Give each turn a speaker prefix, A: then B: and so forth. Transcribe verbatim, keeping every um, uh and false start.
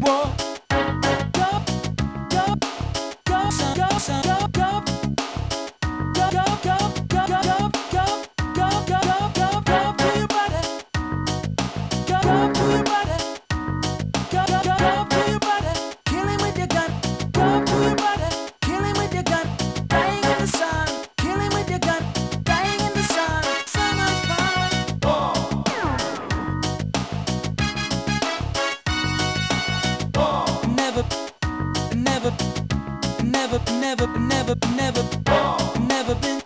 A: Whoa. Go, go, go, son, go, son, go, go. Go, go, go, go, go, go, go, go, go, go, go to your body. Go, go to your body. Go, go, go, go to your body. Kill him with your gun. Go to your body. Kill him with your gun. Dying in the sun. Kill him with your gun. Dying in the sun. Son of fire. Never, never, never, never, never, never, never been